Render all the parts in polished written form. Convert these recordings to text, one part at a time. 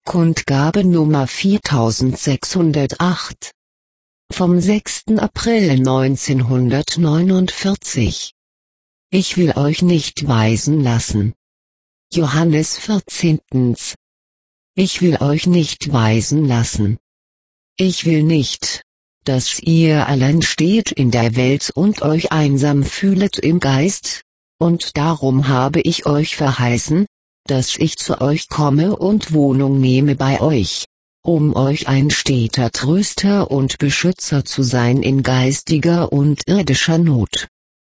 Kundgabe Nummer 4608 vom 6. April 1949. Ich will euch nicht weisen lassen. Johannes 14. Ich will euch nicht weisen lassen. Ich will nicht, dass ihr allein steht in der Welt und euch einsam fühlet im Geist, und darum habe ich euch verheißen, dass ich zu euch komme und Wohnung nehme bei euch, um euch ein steter Tröster und Beschützer zu sein in geistiger und irdischer Not.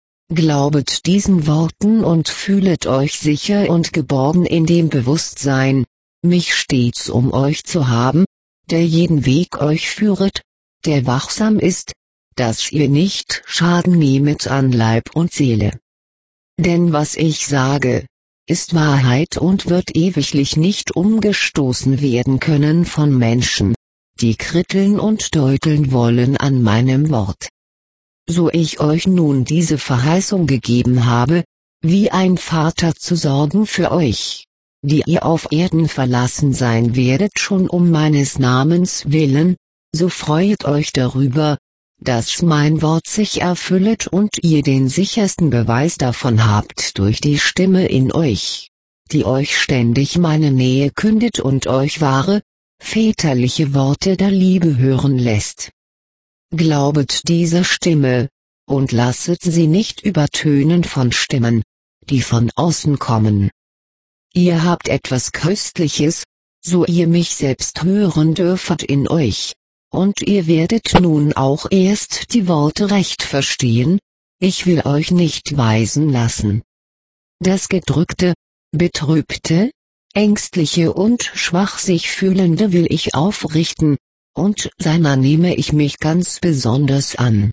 Glaubet diesen Worten und fühlet euch sicher und geborgen in dem Bewusstsein, mich stets um euch zu haben, der jeden Weg euch führet, der wachsam ist, dass ihr nicht Schaden nehmet an Leib und Seele. Denn was ich sage, ist Wahrheit und wird ewiglich nicht umgestoßen werden können von Menschen, die kritteln und deuteln wollen an meinem Wort. So ich euch nun diese Verheißung gegeben habe, wie ein Vater zu sorgen für euch, die ihr auf Erden verlassen sein werdet schon um meines Namens willen, so freuet euch darüber, dass mein Wort sich erfüllet und ihr den sichersten Beweis davon habt durch die Stimme in euch, die euch ständig meine Nähe kündet und euch wahre, väterliche Worte der Liebe hören lässt. Glaubet dieser Stimme, und lasset sie nicht übertönen von Stimmen, die von außen kommen. Ihr habt etwas Köstliches, so ihr mich selbst hören dürfet in euch. Und ihr werdet nun auch erst die Worte recht verstehen, ich will euch nicht weisen lassen. Das Gedrückte, Betrübte, Ängstliche und schwach sich Fühlende will ich aufrichten, und seiner nehme ich mich ganz besonders an.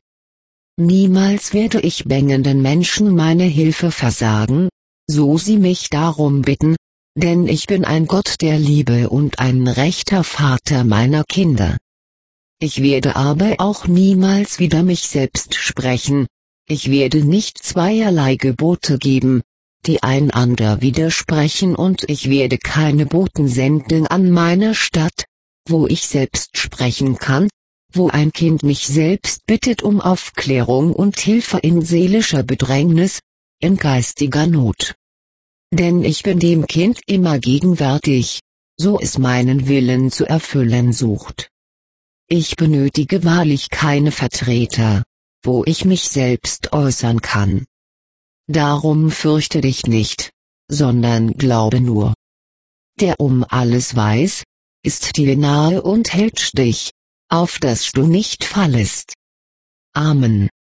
Niemals werde ich bängenden Menschen meine Hilfe versagen, so sie mich darum bitten, denn ich bin ein Gott der Liebe und ein rechter Vater meiner Kinder. Ich werde aber auch niemals wider mich selbst sprechen, ich werde nicht zweierlei Gebote geben, die einander widersprechen und ich werde keine Boten senden an meine Stadt, wo ich selbst sprechen kann, wo ein Kind mich selbst bittet um Aufklärung und Hilfe in seelischer Bedrängnis, in geistiger Not. Denn ich bin dem Kind immer gegenwärtig, so es meinen Willen zu erfüllen sucht. Ich benötige wahrlich keine Vertreter, wo ich mich selbst äußern kann. Darum fürchte dich nicht, sondern glaube nur. Der um alles weiß, ist dir nahe und hält dich, auf dass du nicht fallest. Amen.